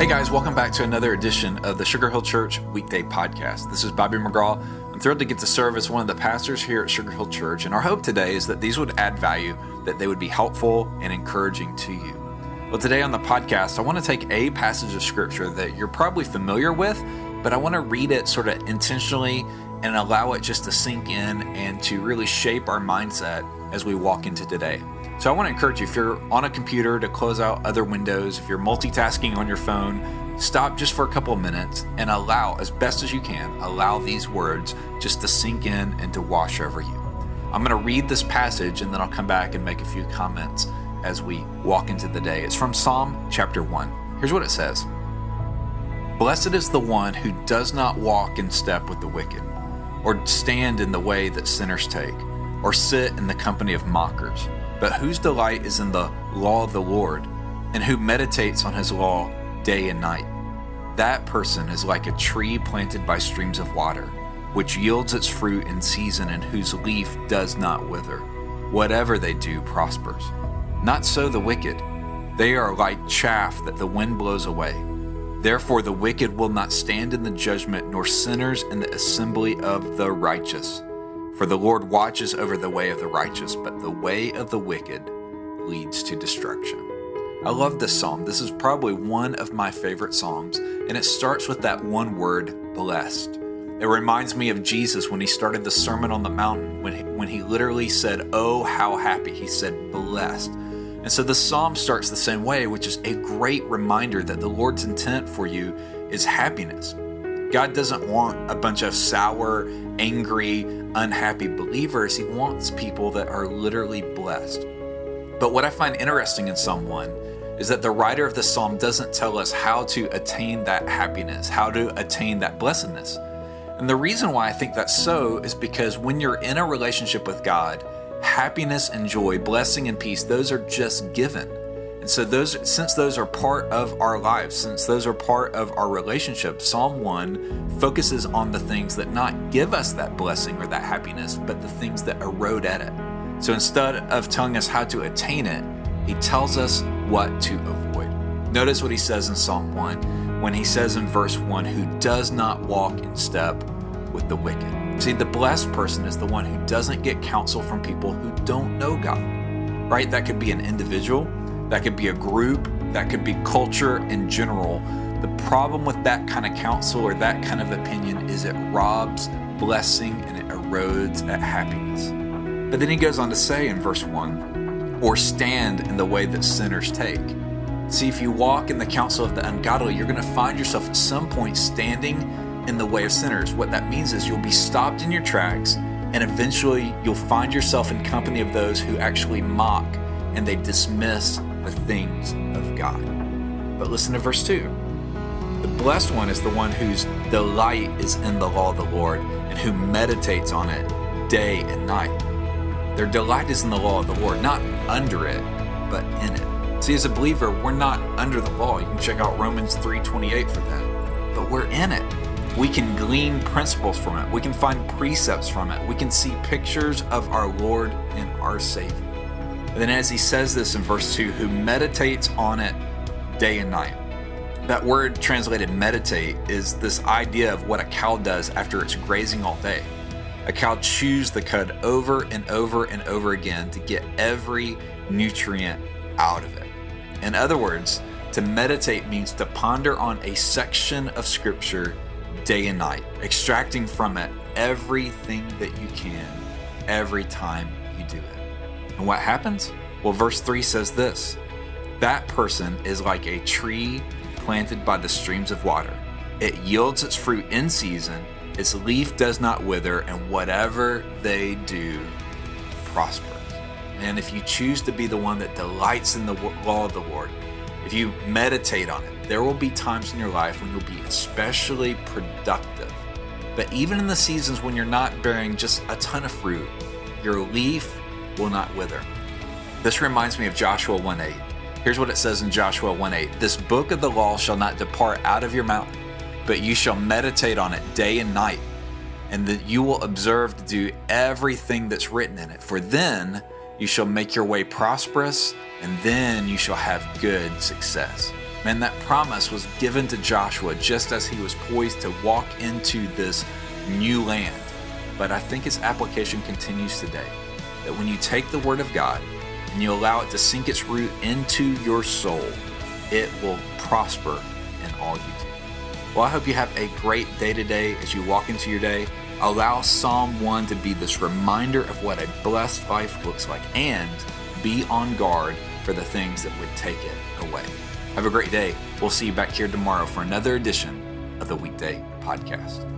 Hey guys, welcome back to another edition of the Sugar Hill Church Weekday Podcast. This is Bobby McGraw. I'm thrilled to get to serve as one of the pastors here at Sugar Hill Church, and our hope today is that these would add value, that they would be helpful and encouraging to you. Well, today on the podcast, I want to take a passage of scripture that you're probably familiar with, but I want to read it sort of intentionally and allow it just to sink in and to really shape our mindset as we walk into today. So I want to encourage you, if you're on a computer, to close out other windows. If you're multitasking on your phone, stop just for a couple of minutes and allow, as best as you can, allow these words just to sink in and to wash over you. I'm going to read this passage and then I'll come back and make a few comments as we walk into the day. It's from Psalm chapter 1. Here's what it says. Blessed is the one who does not walk in step with the wicked, or stand in the way that sinners take, or sit in the company of mockers, but whose delight is in the law of the Lord, and who meditates on his law day and night. That person is like a tree planted by streams of water, which yields its fruit in season and whose leaf does not wither. Whatever they do prospers. Not so the wicked. They are like chaff that the wind blows away. Therefore the wicked will not stand in the judgment, nor sinners in the assembly of the righteous. For the Lord watches over the way of the righteous, but the way of the wicked leads to destruction. I love this psalm. This is probably one of my favorite psalms, and it starts with that one word, blessed. It reminds me of Jesus when he started the Sermon on the Mountain, when he literally said, "Oh, how happy." He said, blessed. And so the psalm starts the same way, which is a great reminder that the Lord's intent for you is happiness. God doesn't want a bunch of sour, angry, unhappy believers. He wants people that are literally blessed. But what I find interesting in Psalm 1 is that the writer of the psalm doesn't tell us how to attain that happiness, how to attain that blessedness. And the reason why I think that's so is because when you're in a relationship with God, happiness and joy, blessing and peace, those are just given. And so since those are part of our lives, since those are part of our relationship, Psalm 1 focuses on the things that not give us that blessing or that happiness, but the things that erode at it. So instead of telling us how to attain it, he tells us what to avoid. Notice what he says in Psalm 1 when he says in verse 1, who does not walk in step with the wicked. See, the blessed person is the one who doesn't get counsel from people who don't know God, right? That could be an individual. That could be a group, that could be culture in general. The problem with that kind of counsel or that kind of opinion is it robs blessing and it erodes at happiness. But then he goes on to say in verse 1, or stand in the way that sinners take. See, if you walk in the counsel of the ungodly, you're going to find yourself at some point standing in the way of sinners. What that means is you'll be stopped in your tracks, and eventually you'll find yourself in company of those who actually mock and they dismiss the things of God. But listen to verse 2. The blessed one is the one whose delight is in the law of the Lord and who meditates on it day and night. Their delight is in the law of the Lord, not under it, but in it. See, as a believer, we're not under the law. You can check out Romans 3:28 for that. But we're in it. We can glean principles from it. We can find precepts from it. We can see pictures of our Lord and our Savior. And then as he says this in verse 2, who meditates on it day and night. That word translated meditate is this idea of what a cow does after it's grazing all day. A cow chews the cud over and over and over again to get every nutrient out of it. In other words, to meditate means to ponder on a section of scripture day and night, extracting from it everything that you can every time you do it. And what happens? Well, verse 3 says this, that person is like a tree planted by the streams of water. It yields its fruit in season, its leaf does not wither, and whatever they do prospers. And if you choose to be the one that delights in the law of the Lord, if you meditate on it, there will be times in your life when you'll be especially productive. But even in the seasons when you're not bearing just a ton of fruit, your leaf will not wither. This reminds me of Joshua 1:8. Here's what it says in Joshua 1:8. This book of the law shall not depart out of your mouth, but you shall meditate on it day and night, and that you will observe to do everything that's written in it. For then you shall make your way prosperous, and then you shall have good success. Man, that promise was given to Joshua just as he was poised to walk into this new land. But I think its application continues today. That when you take the Word of God and you allow it to sink its root into your soul, it will prosper in all you do. Well, I hope you have a great day today as you walk into your day. Allow Psalm 1 to be this reminder of what a blessed life looks like, and be on guard for the things that would take it away. Have a great day. We'll see you back here tomorrow for another edition of the Weekday Podcast.